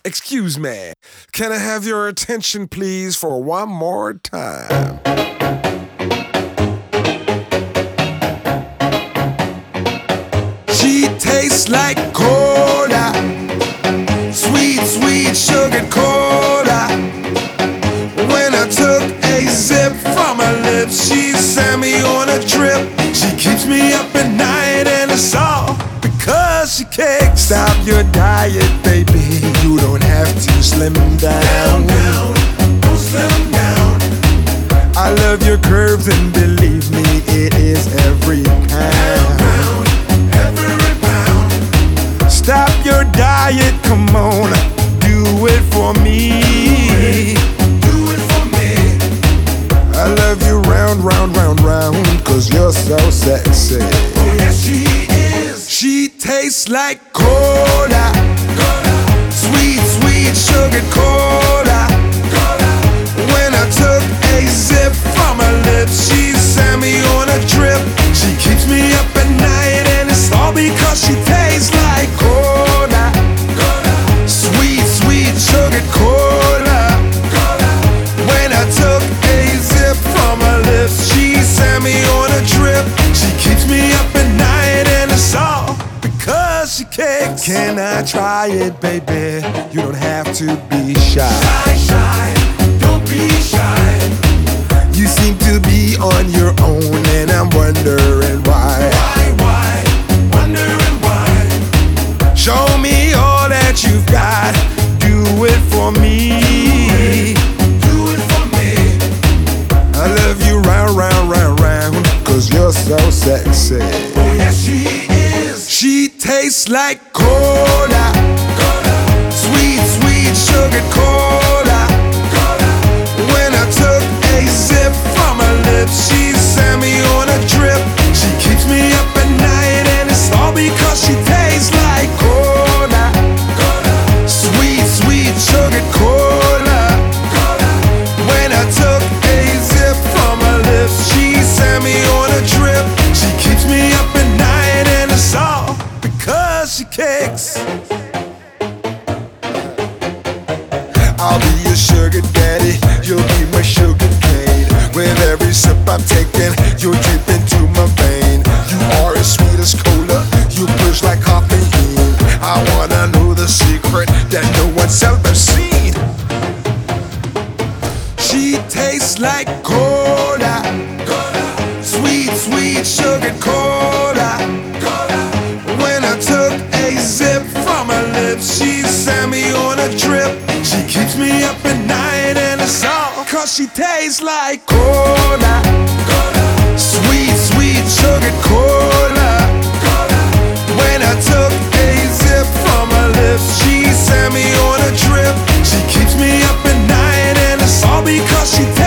Excuse me, can I have your attention please for one more time? She tastes like cola, sweet, sweet sugar cola. When I took a sip from her lips, she sent me on a trip. She keeps me up at night and it's all because she can't stop your diet, baby. You don't have to slim down. Don't slim down. I love your curves and believe me, it is every pound. Every pound. Stop your diet, come on, do it for me. Do it for me. I love you round, round, round, round, cause you're so sexy. Oh yes she is. She tastes like cola, cola. Sweet, sweet sugar cola, cola. When I took a sip from her lips, she sent me on a trip. She keeps me up at night and it's all because she tastes like cola, cola. Sweet, sweet sugar cola, cola. When I took a sip from her lips, she sent me on a trip. She keeps me up at night and it's all because she kicks. Can I try it, baby? You don't have to be shy. Shy, shy, don't be shy. You seem to be on your own and I'm wondering why. Why, wondering why. Show me all that you've got. Do it for me. Do it for me. I love you round, round, round, round, cause you're so sexy. Oh yes she is. She tastes like cola, cola. Sweet, sweet sugar cola, cola. When I took a sip from her lips, she sent me on a trip. She keeps me up at night and it's all because she tastes like cola, cola. Sweet, sweet sugar cola, cola. When I took a sip from her lips, she sent me on a trip. She keeps me up at night and it's all because she kicks. I'll be your sugar daddy, you'll be my sugar cane. With every sip I'm taking, you're deep into my vein. You are as sweet as cola, you push like caffeine. I wanna know the secret that no one's ever seen. She tastes like cola, cola. Sweet, sweet sugar cola, cola. When I took a sip from her lips, she sent me on a trip. She keeps me up at night and it's all cause she tastes like cola, cola. Sweet, sweet sugar cola, cola. When I took a sip from her lips, she sent me on a trip. She keeps me up at night and it's all because she